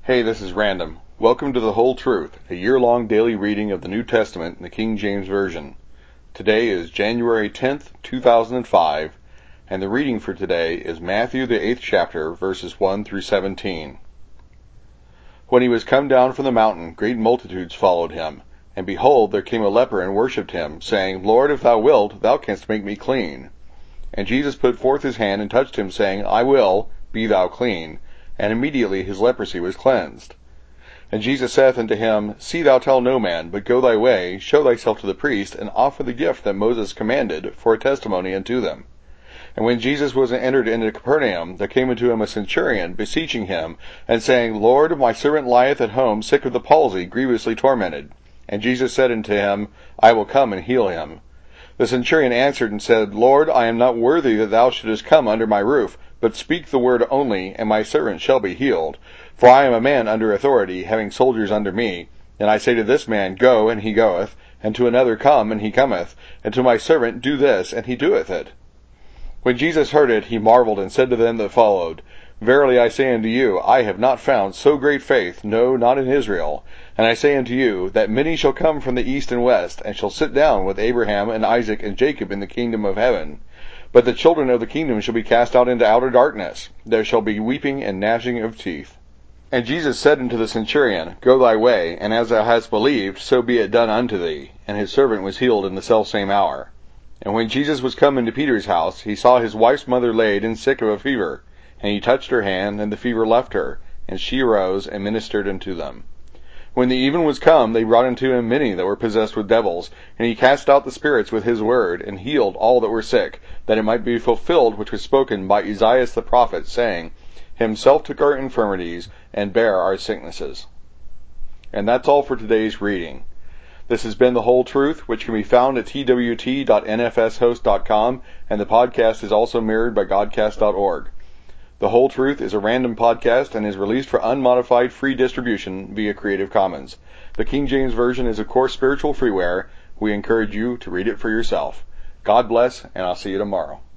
Hey, this is Random. Welcome to The Whole Truth, a year-long daily reading of the New Testament in the King James Version. Today is January 10th, 2005, and the reading for today is Matthew the 8th chapter, verses 1 through 17. When he was come down from the mountain, great multitudes followed him. And behold, there came a leper and worshipped him, saying, Lord, if thou wilt, thou canst make me clean. And Jesus put forth his hand and touched him, saying, I will, be thou clean. And immediately his leprosy was cleansed. And Jesus saith unto him, See thou tell no man, but go thy way, show thyself to the priest, and offer the gift that Moses commanded, for a testimony unto them. And when Jesus was entered into Capernaum, there came unto him a centurion, beseeching him, and saying, Lord, my servant lieth at home, sick of the palsy, grievously tormented. And Jesus said unto him, I will come and heal him. The centurion answered and said, Lord, I am not worthy that thou shouldest come under my roof, but speak the word only, and my servant shall be healed. For I am a man under authority, having soldiers under me. And I say to this man, Go, and he goeth, and to another, Come, and he cometh, and to my servant, Do this, and he doeth it. When Jesus heard it, he marveled, and said to them that followed, Verily I say unto you, I have not found so great faith, no, not in Israel. And I say unto you, that many shall come from the east and west, and shall sit down with Abraham and Isaac and Jacob in the kingdom of heaven. But the children of the kingdom shall be cast out into outer darkness. There shall be weeping and gnashing of teeth. And Jesus said unto the centurion, Go thy way, and as thou hast believed, so be it done unto thee. And his servant was healed in the selfsame hour. And when Jesus was come into Peter's house, he saw his wife's mother laid and sick of a fever. And he touched her hand, and the fever left her. And she arose and ministered unto them. When the even was come, they brought unto him many that were possessed with devils. And he cast out the spirits with his word, and healed all that were sick, that it might be fulfilled which was spoken by Isaiah the prophet, saying, Himself took our infirmities, and bare our sicknesses. And that's all for today's reading. This has been The Whole Truth, which can be found at twt.nfshost.com, and the podcast is also mirrored by godcast.org. The Whole Truth is a random podcast and is released for unmodified free distribution via Creative Commons. The King James Version is, of course, spiritual freeware. We encourage you to read it for yourself. God bless, and I'll see you tomorrow.